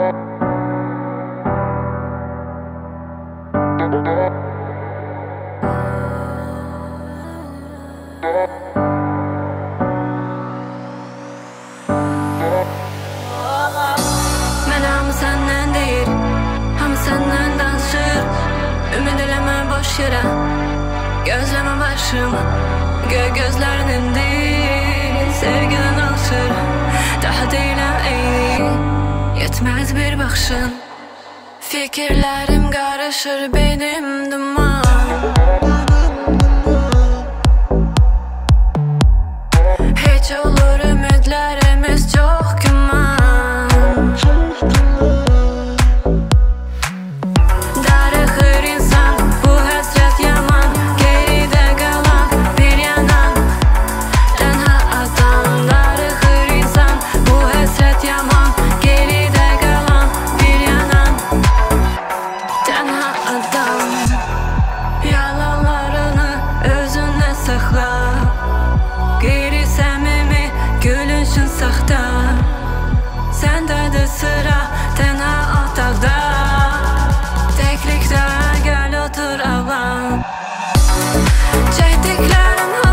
Mən hamı səndən deyir, hamı səndən danışır. Ümid eləmə boş yerə, gözləmə başım. Gözlərinimdir, sevgidən alışır. Daha deyiləm eyni, yetməz bir baxışın. Fikirlərim qarışır, benim duman. Heç olur ümidlərimiz çox güman. Darıxır insan, bu həsrət yaman. Geridə qalan bir yanan tənha adam. Darıxır insan, bu həsrət yaman. Geridə qalan bir yanan tənha adam. Yalanlarını özünə saxla, qeyri-səmimi gülüşün saxta. Səndədir sıra tənha otaqda. Təklikdə gəl otur ağlam. Çəkdiklərim